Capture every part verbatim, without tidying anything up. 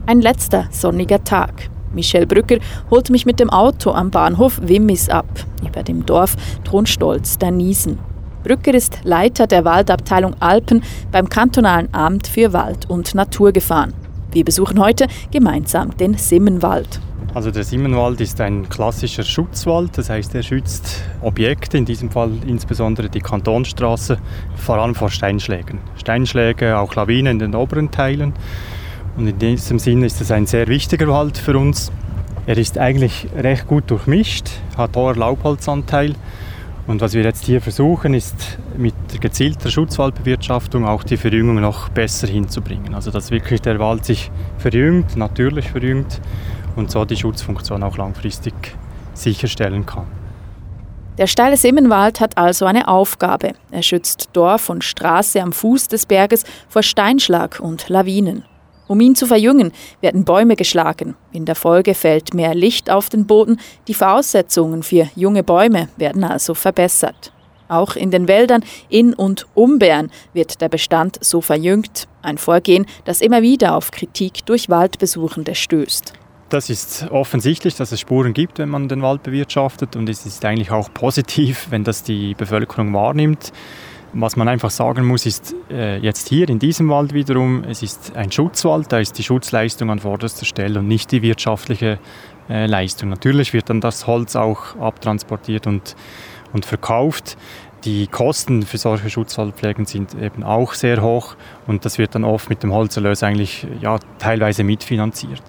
Ein letzter sonniger Tag. Michel Brücker holt mich mit dem Auto am Bahnhof Wimmis ab, über dem Dorf Tronstolz-Dannisen. Brücker ist Leiter der Waldabteilung Alpen beim kantonalen Amt für Wald- und Naturgefahren. Wir besuchen heute gemeinsam den Simmenwald. Also der Simmenwald ist ein klassischer Schutzwald, das heißt, er schützt Objekte, in diesem Fall insbesondere die Kantonsstraße, vor allem vor Steinschlägen. Steinschläge, auch Lawinen in den oberen Teilen. Und in diesem Sinne ist es ein sehr wichtiger Wald für uns. Er ist eigentlich recht gut durchmischt, hat hoher Laubholzanteil. Und was wir jetzt hier versuchen, ist mit gezielter Schutzwaldbewirtschaftung auch die Verjüngung noch besser hinzubringen. Also dass wirklich der Wald sich verjüngt, natürlich verjüngt und so die Schutzfunktion auch langfristig sicherstellen kann. Der steile Simmenwald hat also eine Aufgabe. Er schützt Dorf und Straße am Fuß des Berges vor Steinschlag und Lawinen. Um ihn zu verjüngen, werden Bäume geschlagen. In der Folge fällt mehr Licht auf den Boden. Die Voraussetzungen für junge Bäume werden also verbessert. Auch in den Wäldern in und um Bern wird der Bestand so verjüngt. Ein Vorgehen, das immer wieder auf Kritik durch Waldbesuchende stößt. Das ist offensichtlich, dass es Spuren gibt, wenn man den Wald bewirtschaftet. Und es ist eigentlich auch positiv, wenn das die Bevölkerung wahrnimmt. Was man einfach sagen muss, ist äh, jetzt hier in diesem Wald wiederum, es ist ein Schutzwald, da ist die Schutzleistung an vorderster Stelle und nicht die wirtschaftliche äh, Leistung. Natürlich wird dann das Holz auch abtransportiert und, und verkauft. Die Kosten für solche Schutzwaldpflegen sind eben auch sehr hoch und das wird dann oft mit dem Holzerlös eigentlich ja, teilweise mitfinanziert.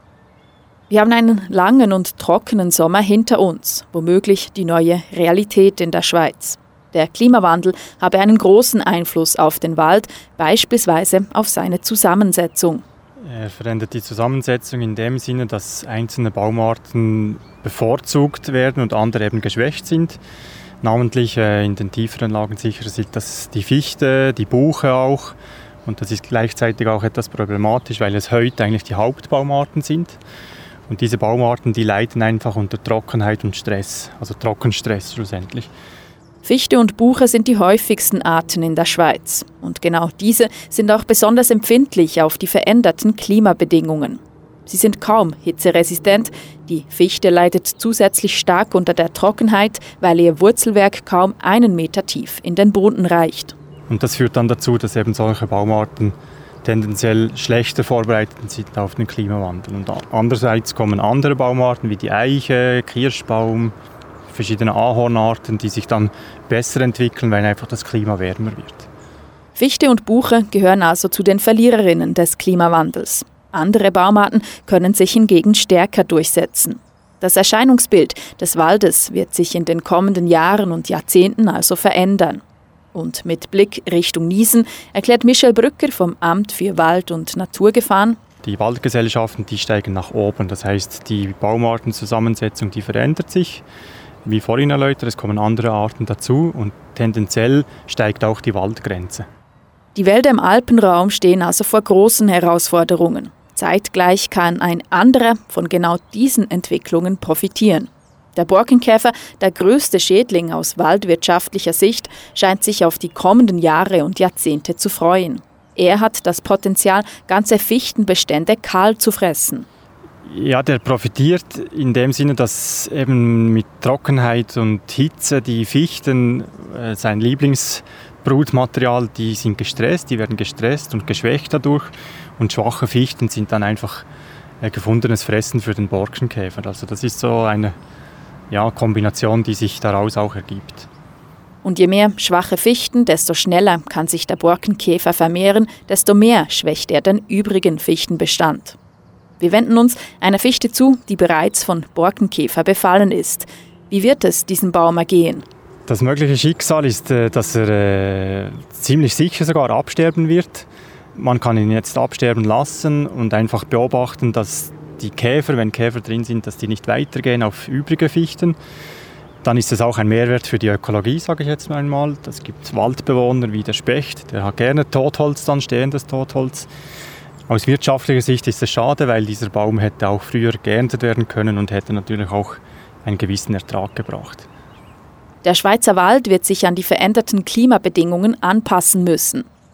Wir haben einen langen und trockenen Sommer hinter uns, womöglich die neue Realität in der Schweiz. Der Klimawandel habe einen großen Einfluss auf den Wald, beispielsweise auf seine Zusammensetzung. Er verändert die Zusammensetzung in dem Sinne, dass einzelne Baumarten bevorzugt werden und andere eben geschwächt sind. Namentlich äh, in den tieferen Lagen sicher sind das die Fichte, die Buche auch. Und das ist gleichzeitig auch etwas problematisch, weil es heute eigentlich die Hauptbaumarten sind. Und diese Baumarten, die leiden einfach unter Trockenheit und Stress, also Trockenstress schlussendlich. Fichte und Buche sind die häufigsten Arten in der Schweiz. Und genau diese sind auch besonders empfindlich auf die veränderten Klimabedingungen. Sie sind kaum hitzeresistent. Die Fichte leidet zusätzlich stark unter der Trockenheit, weil ihr Wurzelwerk kaum einen Meter tief in den Boden reicht. Und das führt dann dazu, dass eben solche Baumarten tendenziell schlechter vorbereitet sind auf den Klimawandel. Und andererseits kommen andere Baumarten wie die Eiche, Kirschbaum, verschiedene Ahornarten, die sich dann besser entwickeln, weil einfach das Klima wärmer wird. Fichte und Buche gehören also zu den Verliererinnen des Klimawandels. Andere Baumarten können sich hingegen stärker durchsetzen. Das Erscheinungsbild des Waldes wird sich in den kommenden Jahren und Jahrzehnten also verändern. Und mit Blick Richtung Niesen erklärt Michel Brücker vom Amt für Wald- und Naturgefahren: Die Waldgesellschaften, die steigen nach oben. Das heißt, die Baumartenzusammensetzung, die verändert sich. Wie vorhin erläutert, es kommen andere Arten dazu und tendenziell steigt auch die Waldgrenze. Die Wälder im Alpenraum stehen also vor großen Herausforderungen. Zeitgleich kann ein anderer von genau diesen Entwicklungen profitieren. Der Borkenkäfer, der größte Schädling aus waldwirtschaftlicher Sicht, scheint sich auf die kommenden Jahre und Jahrzehnte zu freuen. Er hat das Potenzial, ganze Fichtenbestände kahl zu fressen. Ja, der profitiert in dem Sinne, dass eben mit Trockenheit und Hitze die Fichten, äh, sein Lieblingsbrutmaterial, die sind gestresst, die werden gestresst und geschwächt dadurch. Und schwache Fichten sind dann einfach äh, gefundenes Fressen für den Borkenkäfer. Also das ist so eine ja, Kombination, die sich daraus auch ergibt. Und je mehr schwache Fichten, desto schneller kann sich der Borkenkäfer vermehren, desto mehr schwächt er den übrigen Fichtenbestand. Wir wenden uns einer Fichte zu, die bereits von Borkenkäfer befallen ist. Wie wird es diesem Baum ergehen? Das mögliche Schicksal ist, dass er äh, ziemlich sicher sogar absterben wird. Man kann ihn jetzt absterben lassen und einfach beobachten, dass die Käfer, wenn Käfer drin sind, dass die nicht weitergehen auf übrige Fichten. Dann ist es auch ein Mehrwert für die Ökologie, sage ich jetzt einmal. Es gibt Waldbewohner wie der Specht, der hat gerne Totholz, dann stehendes Totholz. Aus wirtschaftlicher Sicht ist es schade, weil dieser Baum hätte auch früher geerntet werden können und hätte natürlich auch einen gewissen Ertrag gebracht. Der Schweizer Wald wird sich an die veränderten Klimabedingungen anpassen müssen.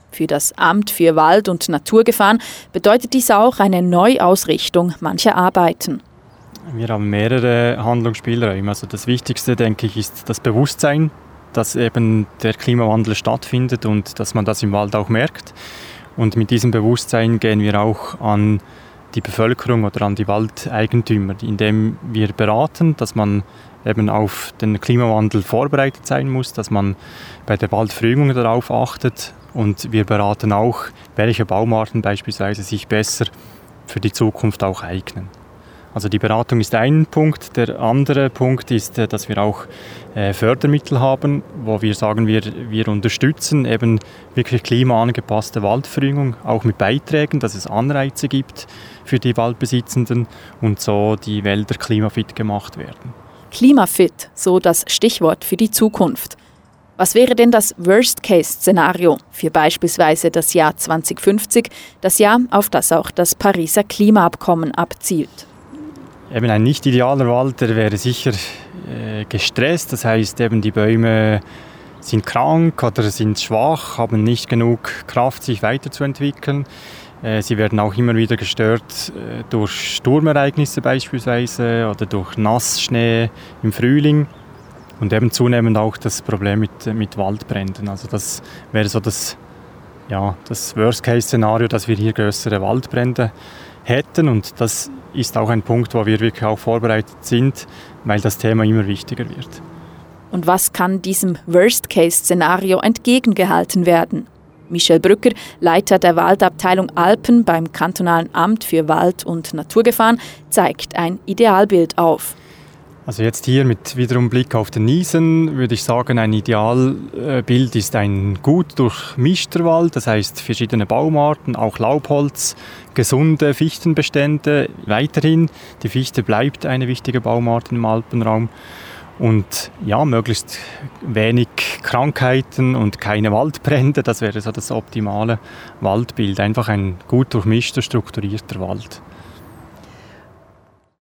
Für das Amt für Wald- und Naturgefahren bedeutet dies auch eine Neuausrichtung mancher Arbeiten. Wir haben mehrere Handlungsspielräume. Also das Wichtigste, denke ich, ist das Bewusstsein, dass eben der Klimawandel stattfindet und dass man das im Wald auch merkt. Und mit diesem Bewusstsein gehen wir auch an die Bevölkerung oder an die Waldeigentümer, indem wir beraten, dass man eben auf den Klimawandel vorbereitet sein muss, dass man bei der Waldverjüngung darauf achtet. Und wir beraten auch, welche Baumarten beispielsweise sich besser für die Zukunft auch eignen. Also die Beratung ist ein Punkt. Der andere Punkt ist, dass wir auch Fördermittel haben, wo wir sagen, wir, wir unterstützen eben wirklich klimaangepasste Waldverjüngung, auch mit Beiträgen, dass es Anreize gibt für die Waldbesitzenden und so die Wälder klimafit gemacht werden. Klimafit, so das Stichwort für die Zukunft. Was wäre denn das Worst-Case-Szenario für beispielsweise das Jahr zwanzig fünfzig, das Jahr, auf das auch das Pariser Klimaabkommen abzielt? Eben ein nicht idealer Wald, der wäre sicher äh, gestresst, das heißt eben die Bäume sind krank oder sind schwach, haben nicht genug Kraft, sich weiterzuentwickeln. Äh, sie werden auch immer wieder gestört äh, durch Sturmereignisse beispielsweise oder durch Nassschnee im Frühling und eben zunehmend auch das Problem mit, mit Waldbränden. Also das wäre so das, ja, das Worst-Case-Szenario, dass wir hier größere Waldbrände hätten und das ist auch ein Punkt, wo wir wirklich auch vorbereitet sind, weil das Thema immer wichtiger wird. Und was kann diesem Worst-Case-Szenario entgegengehalten werden? Michel Brücker, Leiter der Waldabteilung Alpen beim Kantonalen Amt für Wald- und Naturgefahren, zeigt ein Idealbild auf. Also jetzt hier mit wiederum Blick auf den Niesen würde ich sagen, ein Idealbild ist ein gut durchmischter Wald, das heißt verschiedene Baumarten, auch Laubholz, gesunde Fichtenbestände weiterhin. Die Fichte bleibt eine wichtige Baumart im Alpenraum und ja, möglichst wenig Krankheiten und keine Waldbrände, das wäre so das optimale Waldbild, einfach ein gut durchmischter, strukturierter Wald.